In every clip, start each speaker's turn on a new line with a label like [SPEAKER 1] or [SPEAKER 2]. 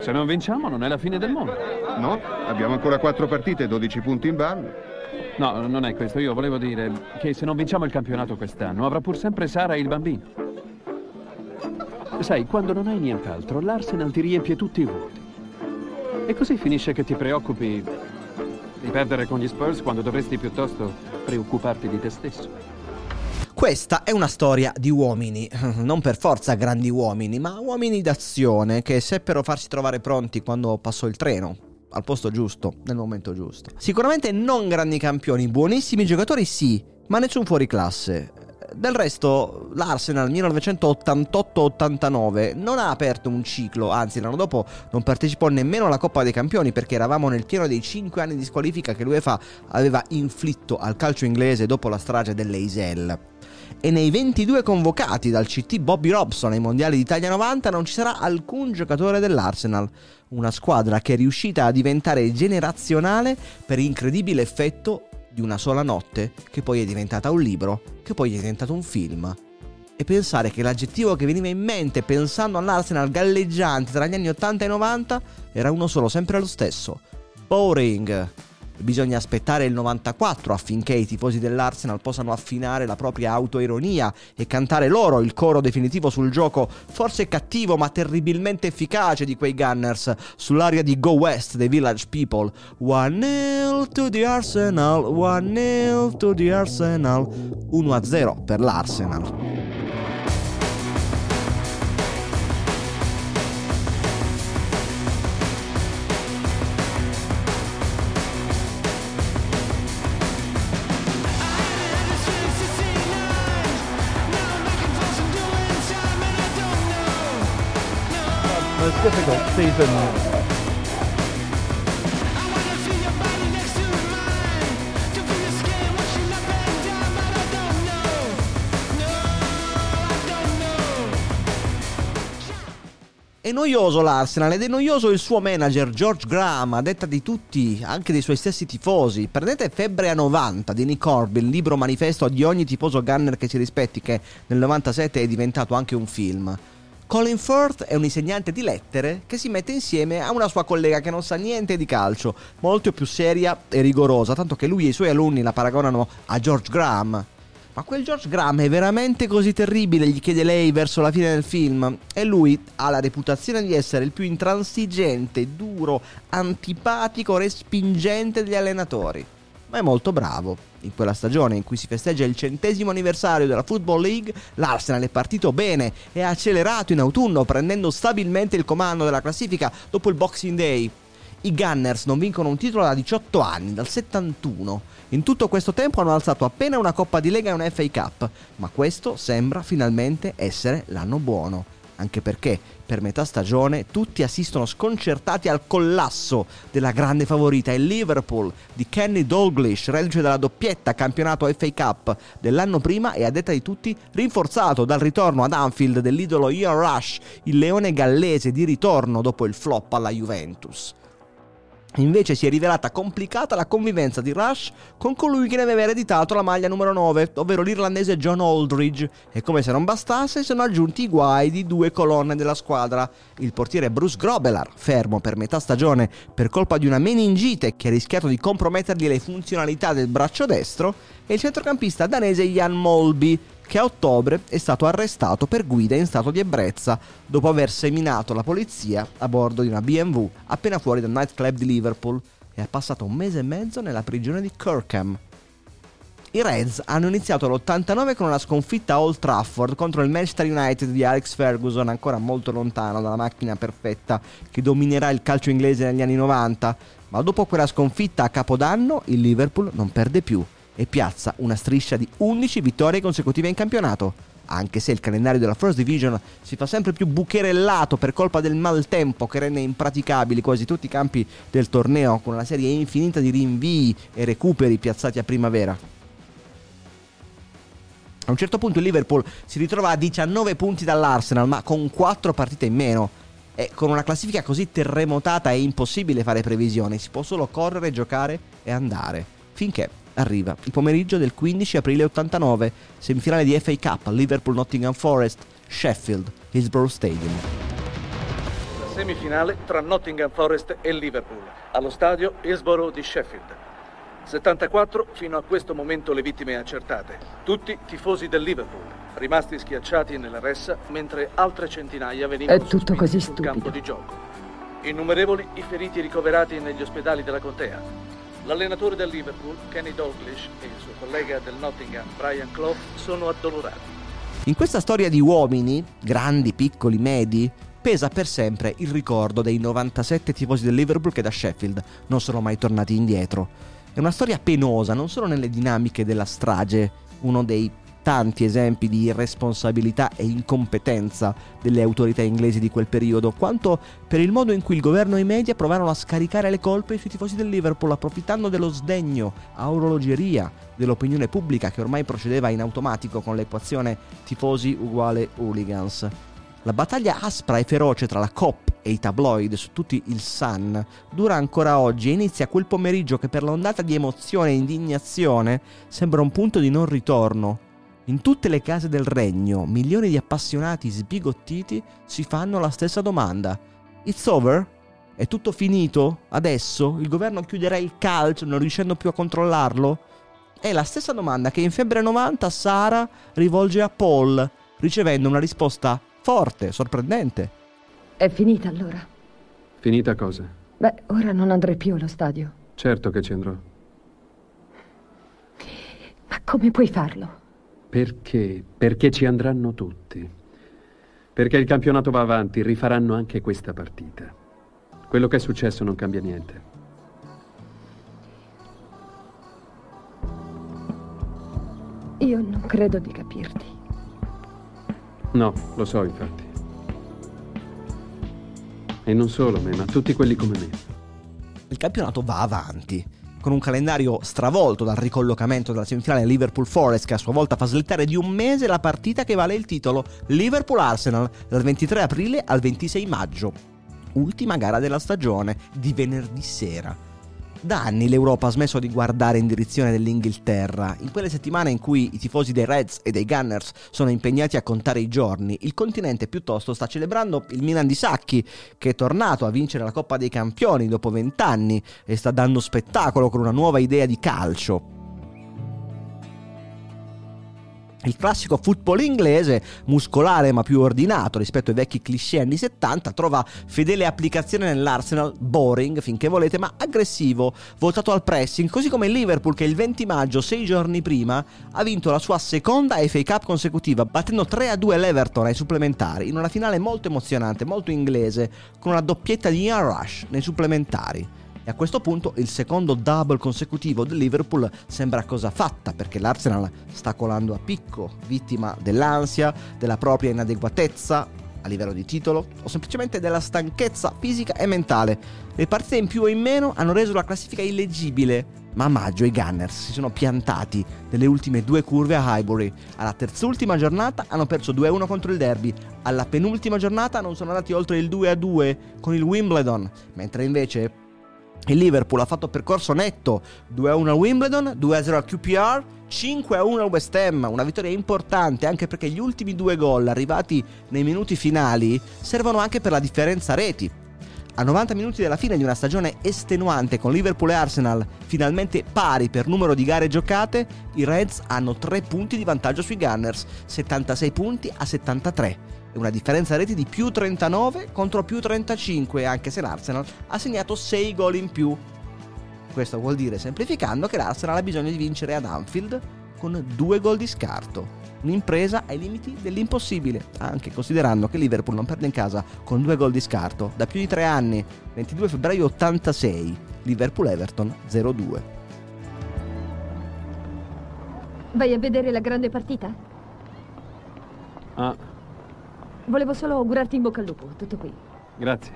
[SPEAKER 1] Se non vinciamo non è la fine del mondo.
[SPEAKER 2] No, abbiamo ancora 4 partite, 12 punti in ballo.
[SPEAKER 1] No, non è questo. Io volevo dire che se non vinciamo il campionato quest'anno avrà pur sempre Sara e il bambino. Sai, quando non hai nient'altro, l'Arsenal ti riempie tutti i vuoti. E così finisce che ti preoccupi di perdere con gli Spurs quando dovresti piuttosto preoccuparti di te stesso.
[SPEAKER 3] Questa è una storia di uomini, non per forza grandi uomini, ma uomini d'azione che seppero farsi trovare pronti quando passò il treno, al posto giusto, nel momento giusto. Sicuramente non grandi campioni, buonissimi giocatori sì, ma nessun fuoriclasse. Del resto l'Arsenal 1988-89 non ha aperto un ciclo, anzi l'anno dopo non partecipò nemmeno alla Coppa dei Campioni perché eravamo nel pieno dei 5 anni di squalifica che l'UEFA aveva inflitto al calcio inglese dopo la strage dell'Eisel. E nei 22 convocati dal CT Bobby Robson ai mondiali d'Italia 90 non ci sarà alcun giocatore dell'Arsenal, una squadra che è riuscita a diventare generazionale per incredibile effetto di una sola notte, che poi è diventata un libro, che poi è diventato un film. E pensare che l'aggettivo che veniva in mente pensando all'Arsenal galleggiante tra gli anni 80 e 90 era uno solo, sempre lo stesso: boring. Bisogna aspettare il 94 affinché i tifosi dell'Arsenal possano affinare la propria autoironia e cantare loro il coro definitivo sul gioco, forse cattivo ma terribilmente efficace di quei Gunners, sull'aria di Go West dei Village People. 1-0 to the Arsenal, 1-0 to the Arsenal, 1-0 per l'Arsenal.
[SPEAKER 4] Most difficult season.
[SPEAKER 3] È noioso l'Arsenal ed è noioso il suo manager George Graham, a detta di tutti, anche dei suoi stessi tifosi. Prendete Febbre a 90 di Nick Corbin, libro manifesto di ogni tifoso Gunner che si rispetti, che nel 97 è diventato anche un film. Colin Firth è un insegnante di lettere che si mette insieme a una sua collega che non sa niente di calcio, molto più seria e rigorosa, tanto che lui e i suoi alunni la paragonano a George Graham. Ma quel George Graham è veramente così terribile? Gli chiede lei verso la fine del film. E lui ha la reputazione di essere il più intransigente, duro, antipatico, respingente degli allenatori. Ma è molto bravo. In quella stagione in cui si festeggia il 100° anniversario della Football League, l'Arsenal è partito bene e ha accelerato in autunno, prendendo stabilmente il comando della classifica dopo il Boxing Day. I Gunners non vincono un titolo da 18 anni, dal 71. In tutto questo tempo hanno alzato appena una Coppa di Lega e una FA Cup, ma questo sembra finalmente essere l'anno buono. Anche perché per metà stagione tutti assistono sconcertati al collasso della grande favorita, il Liverpool di Kenny Dalglish, reduce dalla doppietta campionato FA Cup dell'anno prima e a detta di tutti rinforzato dal ritorno ad Anfield dell'idolo Ian Rush, il leone gallese di ritorno dopo il flop alla Juventus. Invece si è rivelata complicata la convivenza di Rush con colui che ne aveva ereditato la maglia numero 9, ovvero l'irlandese John Aldridge, e come se non bastasse sono aggiunti i guai di 2 colonne della squadra: il portiere Bruce Grobbelaar, fermo per metà stagione per colpa di una meningite che ha rischiato di compromettergli le funzionalità del braccio destro, e il centrocampista danese Jan Molby, che a ottobre è stato arrestato per guida in stato di ebbrezza dopo aver seminato la polizia a bordo di una BMW appena fuori dal nightclub di Liverpool, e ha passato 1 mese e mezzo nella prigione di Kirkham. I Reds hanno iniziato l'89 con una sconfitta a Old Trafford contro il Manchester United di Alex Ferguson, ancora molto lontano dalla macchina perfetta che dominerà il calcio inglese negli anni 90, ma dopo quella sconfitta a Capodanno il Liverpool non perde più e piazza una striscia di 11 vittorie consecutive in campionato, anche se il calendario della First Division si fa sempre più bucherellato per colpa del maltempo che rende impraticabili quasi tutti i campi del torneo, con una serie infinita di rinvii e recuperi piazzati a primavera. A un certo punto il Liverpool si ritrova a 19 punti dall'Arsenal, ma con 4 partite in meno. E con una classifica così terremotata è impossibile fare previsioni, si può solo correre, giocare e andare, finché arriva il pomeriggio del 15 aprile 89, semifinale di FA Cup, Liverpool Nottingham Forest, Sheffield, Hillsborough Stadium.
[SPEAKER 5] semifinale tra Nottingham Forest e Liverpool, allo stadio Hillsborough di Sheffield. 74 fino a questo momento le vittime accertate, tutti tifosi del Liverpool, rimasti schiacciati nella ressa mentre altre centinaia venivano
[SPEAKER 6] È tutto
[SPEAKER 5] sospinte
[SPEAKER 6] così
[SPEAKER 5] sul
[SPEAKER 6] stupido.
[SPEAKER 5] campo di gioco. Innumerevoli i feriti ricoverati negli ospedali della contea. L'allenatore del Liverpool, Kenny Dalglish, e il suo collega del Nottingham, Brian Clough, sono addolorati.
[SPEAKER 3] In questa storia di uomini, grandi, piccoli, medi, pesa per sempre il ricordo dei 97 tifosi del Liverpool che da Sheffield non sono mai tornati indietro. È una storia penosa non solo nelle dinamiche della strage, uno dei tanti esempi di irresponsabilità e incompetenza delle autorità inglesi di quel periodo, quanto per il modo in cui il governo e i media provarono a scaricare le colpe sui tifosi del Liverpool, approfittando dello sdegno a orologeria dell'opinione pubblica che ormai procedeva in automatico con l'equazione tifosi uguale hooligans. La battaglia aspra e feroce tra la COP e i tabloid su tutti il Sun dura ancora oggi e inizia quel pomeriggio che per l'ondata di emozione e indignazione sembra un punto di non ritorno. In tutte le case del regno, milioni di appassionati sbigottiti si fanno la stessa domanda. It's over? È tutto finito? Adesso? Il governo chiuderà il calcio non riuscendo più a controllarlo? È la stessa domanda che in febbre 90 Sara rivolge a Paul, ricevendo una risposta forte, sorprendente.
[SPEAKER 6] È finita allora?
[SPEAKER 1] Finita cosa?
[SPEAKER 6] Beh, ora non andrei più allo stadio.
[SPEAKER 1] Certo che ci andrò.
[SPEAKER 6] Ma come puoi farlo?
[SPEAKER 1] Perché? Perché ci andranno tutti. Perché il campionato va avanti, rifaranno anche questa partita. Quello che è successo non cambia niente.
[SPEAKER 6] Io non credo di capirti.
[SPEAKER 1] No, lo so infatti. E non solo me, ma tutti quelli come me.
[SPEAKER 3] Il campionato va avanti, con un calendario stravolto dal ricollocamento della semifinale Liverpool-Forest, che a sua volta fa slittare di un mese la partita che vale il titolo, Liverpool-Arsenal, dal 23 aprile al 26 maggio. Ultima gara della stagione, di venerdì sera. Da anni l'Europa ha smesso di guardare in direzione dell'Inghilterra. In quelle settimane in cui i tifosi dei Reds e dei Gunners sono impegnati a contare i giorni, il continente piuttosto sta celebrando il Milan di Sacchi, che è tornato a vincere la Coppa dei Campioni dopo 20 anni e sta dando spettacolo con una nuova idea di calcio. Il classico football inglese, muscolare ma più ordinato rispetto ai vecchi cliché anni 70, trova fedele applicazione nell'Arsenal, boring finché volete ma aggressivo, votato al pressing, così come il Liverpool che il 20 maggio, 6 giorni prima, ha vinto la sua seconda FA Cup consecutiva, battendo 3-2 l'Everton ai supplementari, in una finale molto emozionante, molto inglese, con una doppietta di Ian Rush nei supplementari. E a questo punto il secondo double consecutivo del Liverpool sembra cosa fatta, perché l'Arsenal sta colando a picco, vittima dell'ansia, della propria inadeguatezza a livello di titolo o semplicemente della stanchezza fisica e mentale. Le partite in più o in meno hanno reso la classifica illeggibile, ma a maggio i Gunners si sono piantati nelle ultime due curve a Highbury. Alla terzultima giornata hanno perso 2-1 contro il Derby, alla penultima giornata non sono andati oltre il 2-2 con il Wimbledon, mentre invece il Liverpool ha fatto percorso netto, 2-1 al Wimbledon, 2-0 al QPR, 5-1 al West Ham, una vittoria importante anche perché gli ultimi due gol arrivati nei minuti finali servono anche per la differenza reti. A 90 minuti dalla fine di una stagione estenuante con Liverpool e Arsenal finalmente pari per numero di gare giocate, i Reds hanno 3 punti di vantaggio sui Gunners, 76 punti a 73. È una differenza reti di più 39 contro più 35, anche se l'Arsenal ha segnato 6 gol in più. Questo vuol dire, semplificando, che l'Arsenal ha bisogno di vincere ad Anfield con 2 gol di scarto. Un'impresa ai limiti dell'impossibile, anche considerando che Liverpool non perde in casa con 2 gol di scarto da più di 3 anni, 22 febbraio 86, Liverpool-Everton 0-2.
[SPEAKER 6] Vai a vedere la grande partita?
[SPEAKER 1] Ah,
[SPEAKER 6] Volevo solo augurarti in bocca al lupo, tutto qui.
[SPEAKER 1] grazie.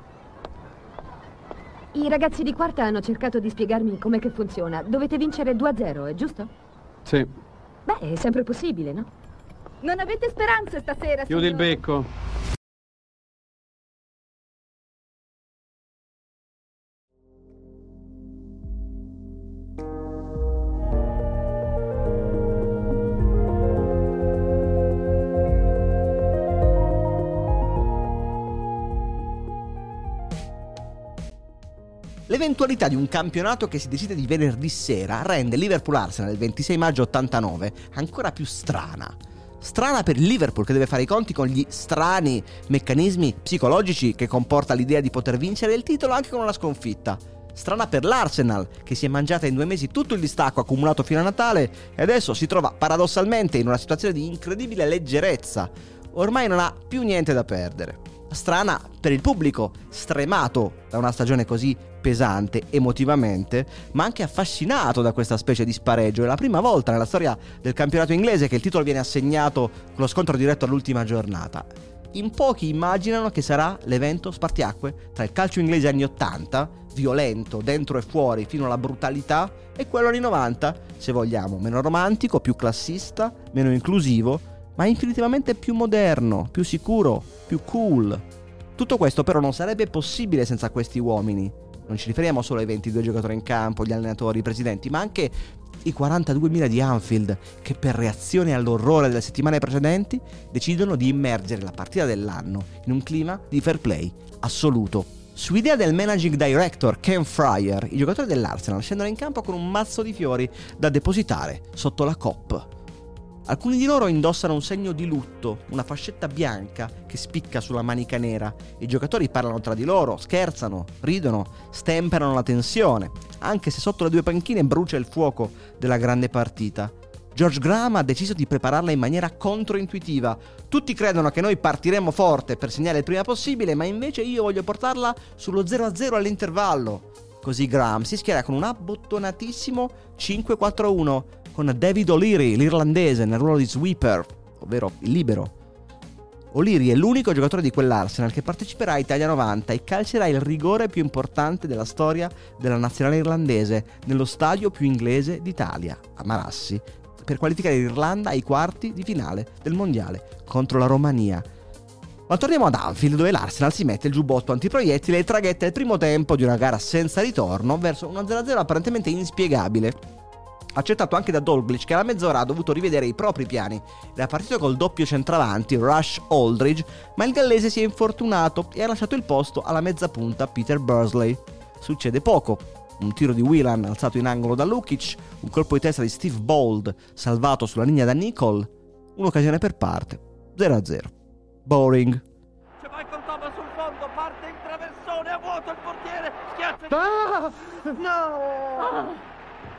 [SPEAKER 6] I ragazzi di quarta hanno cercato di spiegarmi com'è che funziona. Dovete vincere 2-0, è giusto?
[SPEAKER 1] Sì,
[SPEAKER 6] Beh, è sempre possibile, no? Non avete speranze stasera,
[SPEAKER 1] chiudi il
[SPEAKER 6] signore?
[SPEAKER 1] becco.
[SPEAKER 3] L'eventualità di un campionato che si decide di venerdì sera rende Liverpool-Arsenal il 26 maggio 89 ancora più strana. Strana per il Liverpool, che deve fare i conti con gli strani meccanismi psicologici che comporta l'idea di poter vincere il titolo anche con una sconfitta. Strana per l'Arsenal, che si è mangiata in 2 mesi tutto il distacco accumulato fino a Natale e adesso si trova paradossalmente in una situazione di incredibile leggerezza. Ormai non ha più niente da perdere. Strana per il pubblico, stremato da una stagione così pesante emotivamente, ma anche affascinato da questa specie di spareggio. È la prima volta nella storia del campionato inglese che il titolo viene assegnato con lo scontro diretto all'ultima giornata. In pochi immaginano che sarà l'evento spartiacque tra il calcio inglese anni 80, violento dentro e fuori fino alla brutalità, e quello anni 90, se vogliamo, meno romantico, più classista, meno inclusivo, ma infinitivamente più moderno, più sicuro, più cool. Tutto questo però non sarebbe possibile senza questi uomini. Non ci riferiamo solo ai 22 giocatori in campo, gli allenatori, i presidenti, ma anche i 42.000 di Anfield che per reazione all'orrore delle settimane precedenti decidono di immergere la partita dell'anno in un clima di fair play assoluto. Su idea del managing director Ken Fryer, i giocatori dell'Arsenal scendono in campo con un mazzo di fiori da depositare sotto la Kop. Alcuni di loro indossano un segno di lutto, una fascetta bianca che spicca sulla manica nera. I giocatori parlano tra di loro, scherzano, ridono, stemperano la tensione, anche se sotto le 2 panchine brucia il fuoco della grande partita. George Graham ha deciso di prepararla in maniera controintuitiva. Tutti credono che noi partiremo forte per segnare il prima possibile, ma invece io voglio portarla sullo 0-0 all'intervallo. Così Graham si schiera con un abbottonatissimo 5-4-1 con David O'Leary, l'irlandese, nel ruolo di sweeper, ovvero il libero. O'Leary è l'unico giocatore di quell'Arsenal che parteciperà a Italia 90 e calcerà il rigore più importante della storia della nazionale irlandese nello stadio più inglese d'Italia, a Marassi, per qualificare l'Irlanda ai quarti di finale del mondiale contro la Romania. Ma torniamo ad Anfield, dove l'Arsenal si mette il giubbotto antiproiettile e traghetta il primo tempo di una gara senza ritorno verso uno 0-0 apparentemente inspiegabile. Accettato anche da Dalglish, che alla mezz'ora ha dovuto rivedere i propri piani. Era partito col doppio centravanti, Rush Aldridge, ma il gallese si è infortunato e ha lasciato il posto alla mezzapunta Peter Bursley. Succede poco. Un tiro di Whelan alzato in angolo da Lukic, un colpo di testa di Steve Bold salvato sulla linea da Nicol, un'occasione per parte, 0-0. Boring.
[SPEAKER 7] C'è Michael Thomas sul fondo, parte in traversone, a vuoto il portiere, schiaccia... No!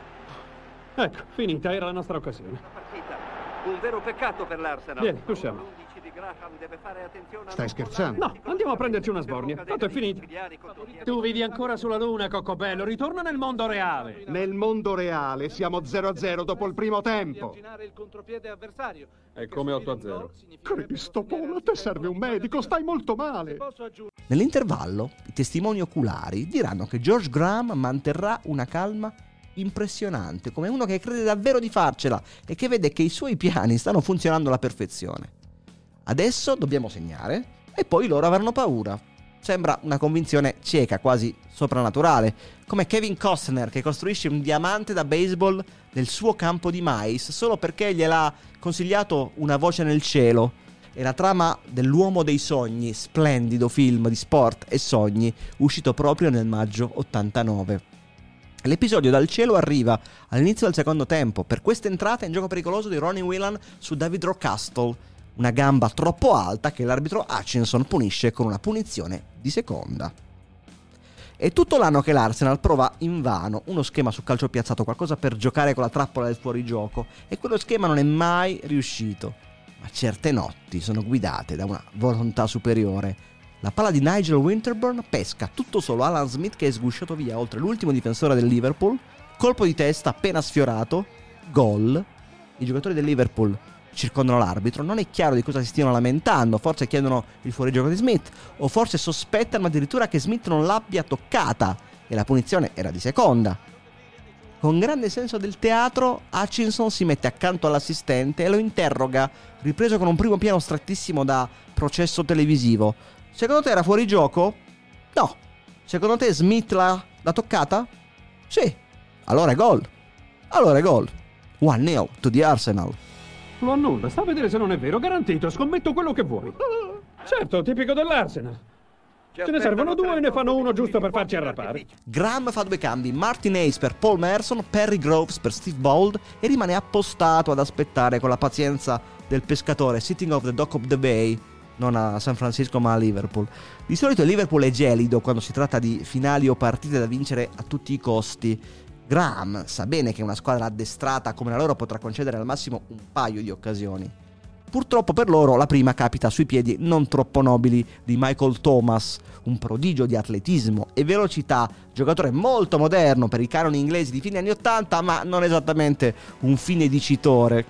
[SPEAKER 1] Ecco, finita, era la nostra occasione.
[SPEAKER 7] Un vero peccato per l'Arsenal.
[SPEAKER 1] Vieni, usciamo.
[SPEAKER 7] L'11 di Graham deve fare attenzione a
[SPEAKER 2] Stai
[SPEAKER 7] non
[SPEAKER 2] scherzando?
[SPEAKER 7] mollare.
[SPEAKER 1] No, andiamo a prenderci una sbornia. Tanto è finito.
[SPEAKER 8] Tu vivi ancora sulla Luna, Coccobello. Ritorna nel mondo reale.
[SPEAKER 9] Nel mondo reale siamo 0-0 dopo il primo tempo.
[SPEAKER 5] Il contropiede avversario.
[SPEAKER 1] È come 8-0.
[SPEAKER 9] Cristo, Paolo, a te serve un medico, stai molto male.
[SPEAKER 3] Nell'intervallo, i testimoni oculari diranno che George Graham manterrà una calma impressionante, come uno che crede davvero di farcela e che vede che i suoi piani stanno funzionando alla perfezione. Adesso dobbiamo segnare e poi loro avranno paura. Sembra una convinzione cieca, quasi soprannaturale, come Kevin Costner che costruisce un diamante da baseball nel suo campo di mais solo perché gliel'ha consigliato una voce nel cielo. È la trama dell'Uomo dei Sogni, splendido film di sport e sogni, uscito proprio nel maggio 89. L'episodio dal cielo arriva all'inizio del secondo tempo per questa entrata in gioco pericoloso di Ronnie Whelan su David Rocastle, una gamba troppo alta che l'arbitro Hutchinson punisce con una punizione di seconda. È tutto l'anno che l'Arsenal prova invano uno schema su calcio piazzato, qualcosa per giocare con la trappola del fuorigioco, e quello schema non è mai riuscito. Ma certe notti sono guidate da una volontà superiore. La palla di Nigel Winterburn pesca tutto solo Alan Smith, che è sgusciato via oltre l'ultimo difensore del Liverpool, colpo di testa appena sfiorato, gol. I giocatori del Liverpool circondano l'arbitro, non è chiaro di cosa si stiano lamentando, forse chiedono il fuorigioco di Smith o forse sospettano addirittura che Smith non l'abbia toccata e la punizione era di seconda. Con grande senso del teatro, Hutchinson si mette accanto all'assistente e lo interroga, ripreso con un primo piano strettissimo da processo televisivo. Secondo te era fuori gioco? No. Secondo te Smith l'ha toccata? Sì. Allora è gol. 1-0 to the Arsenal.
[SPEAKER 1] Lo annulla, sta a vedere se non è vero, garantito, scommetto quello che vuoi. Certo, tipico dell'Arsenal.
[SPEAKER 8] Ce ne servono 2 e ne fanno uno giusto per farci arrapare.
[SPEAKER 3] Graham fa 2 cambi, Martin Hayes per Paul Merson, Perry Groves per Steve Bold, e rimane appostato ad aspettare con la pazienza del pescatore sitting off the dock of the bay, non a San Francisco ma a Liverpool. Di solito il Liverpool è gelido quando si tratta di finali o partite da vincere a tutti i costi. Graham sa bene che una squadra addestrata come la loro potrà concedere al massimo un paio di occasioni. Purtroppo per loro la prima capita sui piedi non troppo nobili di Michael Thomas, un prodigio di atletismo e velocità, giocatore molto moderno per i canoni inglesi di fine anni 80, ma non esattamente un fine dicitore.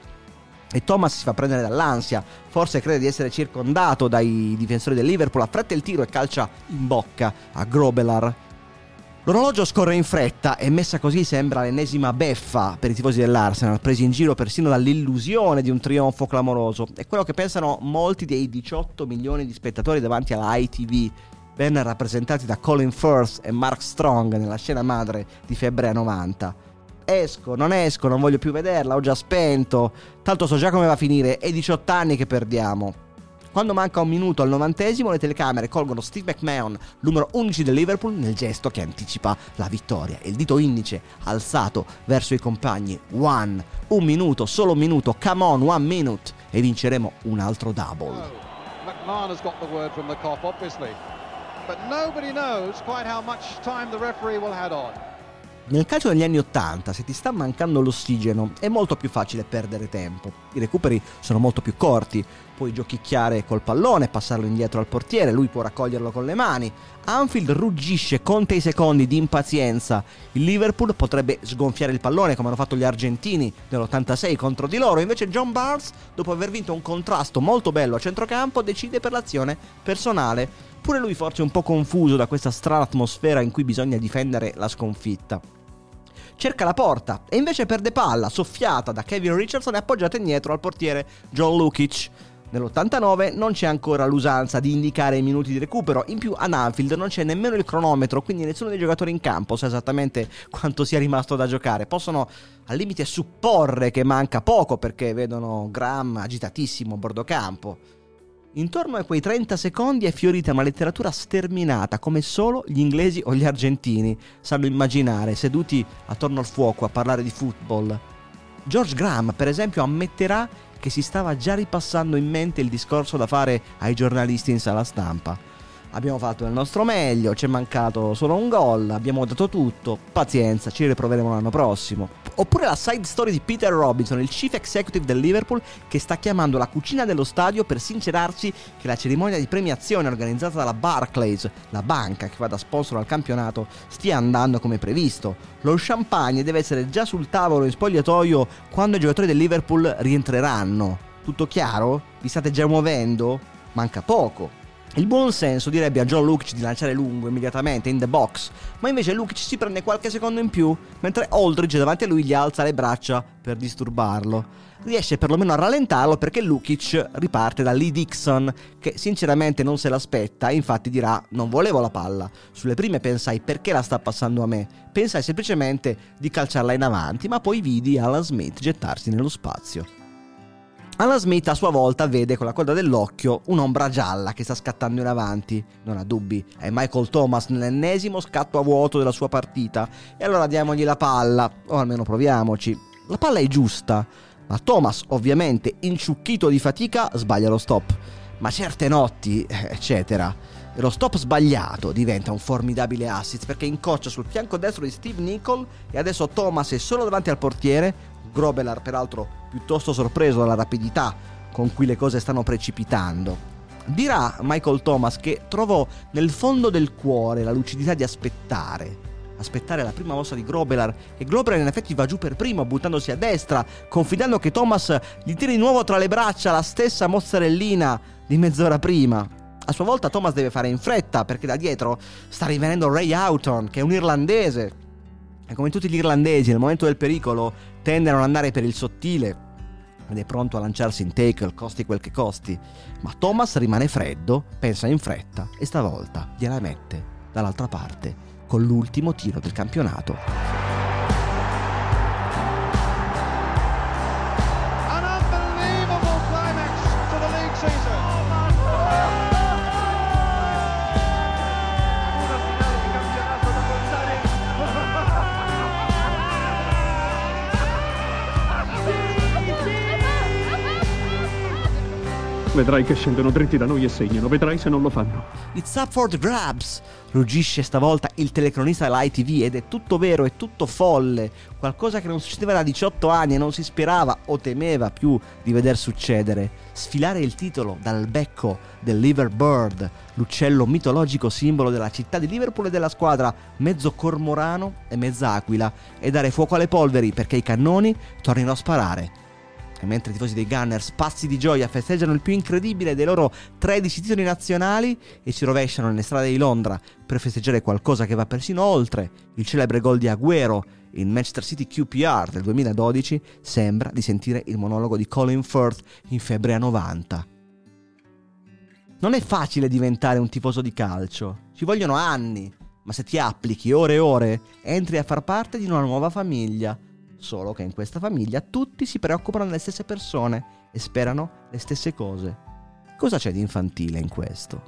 [SPEAKER 3] E Thomas si fa prendere dall'ansia, forse crede di essere circondato dai difensori del Liverpool, affretta il tiro e calcia in bocca a Grobelar. L'orologio scorre in fretta e messa così sembra l'ennesima beffa per i tifosi dell'Arsenal, presi in giro persino dall'illusione di un trionfo clamoroso. È quello che pensano molti dei 18 milioni di spettatori davanti alla ITV, ben rappresentati da Colin Firth e Mark Strong nella scena madre di Febbre 90. Esco, non voglio più vederla, ho già spento, tanto so già come va a finire, è 18 anni che perdiamo. Quando manca 1 minuto al 90°, le telecamere colgono Steve McMahon, numero 11 del Liverpool, nel gesto che anticipa la vittoria. Il dito indice alzato verso i compagni. 1 minuto, solo 1 minuto, come on, 1 minute, e vinceremo un altro double.
[SPEAKER 10] McMahon has got the word from the cop, obviously. But nobody knows quite how much time the referee will have on.
[SPEAKER 3] Nel calcio degli anni 80, se ti sta mancando l'ossigeno, è molto più facile perdere tempo. I recuperi sono molto più corti, puoi giochicchiare col pallone, passarlo indietro al portiere, lui può raccoglierlo con le mani. Anfield ruggisce, conta i secondi di impazienza. Il Liverpool potrebbe sgonfiare il pallone come hanno fatto gli argentini nell'86 contro di loro, invece John Barnes, dopo aver vinto un contrasto molto bello a centrocampo, decide per l'azione personale. Pure lui forse un po' confuso da questa strana atmosfera in cui bisogna difendere la sconfitta. Cerca la porta e invece perde palla, soffiata da Kevin Richardson e appoggiata indietro al portiere John Lukic. Nell'89 non c'è ancora l'usanza di indicare i minuti di recupero, in più ad Anfield non c'è nemmeno il cronometro, quindi nessuno dei giocatori in campo sa esattamente quanto sia rimasto da giocare. Possono al limite supporre che manca poco perché vedono Graham agitatissimo a bordo campo. Intorno a quei 30 secondi è fiorita una letteratura sterminata come solo gli inglesi o gli argentini sanno immaginare, seduti attorno al fuoco a parlare di football. George Graham, per esempio, ammetterà che si stava già ripassando in mente il discorso da fare ai giornalisti in sala stampa. Abbiamo fatto il nostro meglio, ci è mancato solo un gol, abbiamo dato tutto, pazienza, ci riproveremo l'anno prossimo. Oppure la side story di Peter Robinson, il chief executive del Liverpool, che sta chiamando la cucina dello stadio per sincerarsi che la cerimonia di premiazione organizzata dalla Barclays, la banca che va da sponsor al campionato, stia andando come previsto. Lo champagne deve essere già sul tavolo in spogliatoio quando i giocatori del Liverpool rientreranno. Tutto chiaro? Vi state già muovendo? Manca poco. Il buon senso direbbe a John Lukic di lanciare lungo immediatamente in the box, ma invece Lukic si prende qualche secondo in più, mentre Aldridge davanti a lui gli alza le braccia per disturbarlo. Riesce perlomeno a rallentarlo perché Lukic riparte da Lee Dixon, che sinceramente non se l'aspetta e infatti dirà: non volevo la palla. Sulle prime pensai perché la sta passando a me, pensai semplicemente di calciarla in avanti, ma poi vidi Alan Smith gettarsi nello spazio. Alan Smith a sua volta vede con la coda dell'occhio un'ombra gialla che sta scattando in avanti. Non ha dubbi, è Michael Thomas nell'ennesimo scatto a vuoto della sua partita. E allora diamogli la palla, o almeno proviamoci. La palla è giusta, ma Thomas, ovviamente inciucchito di fatica, sbaglia lo stop. Ma certe notti, eccetera. E lo stop sbagliato diventa un formidabile assist perché incoccia sul fianco destro di Steve Nicol e adesso Thomas è solo davanti al portiere. Grobelar, peraltro, piuttosto sorpreso dalla rapidità con cui le cose stanno precipitando. Dirà Michael Thomas che trovò nel fondo del cuore la lucidità di aspettare la prima mossa di Grobelar, e Grobelar in effetti va giù per primo buttandosi a destra, confidando che Thomas gli tiri di nuovo tra le braccia la stessa mozzarellina di mezz'ora prima. A sua volta Thomas deve fare in fretta perché da dietro sta rivenendo Ray Houghton, che è un irlandese. E come tutti gli irlandesi, nel momento del pericolo tende a non andare per il sottile ed è pronto a lanciarsi in tackle, costi quel che costi. Ma Thomas rimane freddo, pensa in fretta e stavolta gliela mette dall'altra parte con l'ultimo tiro del campionato.
[SPEAKER 1] Vedrai che scendono dritti da noi e segnano. Vedrai se non lo fanno.
[SPEAKER 3] It's up for the grabs, ruggisce stavolta il telecronista dell'ITV, ed è tutto vero, è tutto folle. Qualcosa che non succedeva da 18 anni e non si sperava o temeva più di veder succedere. Sfilare il titolo dal becco del Liverbird, l'uccello mitologico simbolo della città di Liverpool e della squadra, mezzo cormorano e mezza aquila, e dare fuoco alle polveri perché i cannoni tornino a sparare. E mentre i tifosi dei Gunners, pazzi di gioia, festeggiano il più incredibile dei loro 13 titoli nazionali e si rovesciano nelle strade di Londra per festeggiare qualcosa che va persino oltre il celebre gol di Agüero in Manchester City QPR del 2012, sembra di sentire il monologo di Colin Firth in Febbre 90. Non è facile diventare un tifoso di calcio, ci vogliono anni, ma se ti applichi ore e ore, entri a far parte di una nuova famiglia. Solo che in questa famiglia tutti si preoccupano delle stesse persone e sperano le stesse cose. Cosa c'è di infantile in questo?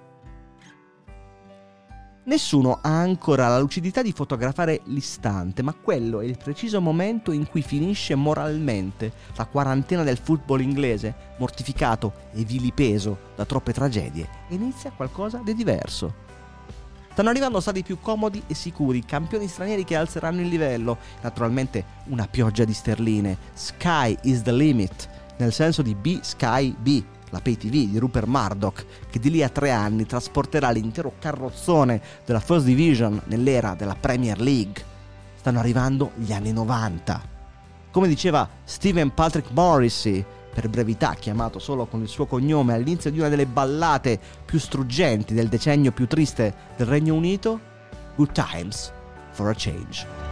[SPEAKER 3] Nessuno ha ancora la lucidità di fotografare l'istante, ma quello è il preciso momento in cui finisce moralmente la quarantena del football inglese, mortificato e vilipeso da troppe tragedie, e inizia qualcosa di diverso. Stanno arrivando stadi più comodi e sicuri, campioni stranieri che alzeranno il livello, naturalmente una pioggia di sterline. Sky is the limit, nel senso di Sky B, la pay TV di Rupert Murdoch, che di lì a 3 anni trasporterà l'intero carrozzone della First Division nell'era della Premier League. Stanno arrivando gli anni 90. Come diceva Stephen Patrick Morrissey, per brevità chiamato solo con il suo cognome all'inizio di una delle ballate più struggenti del decennio più triste del Regno Unito, Good times for a change.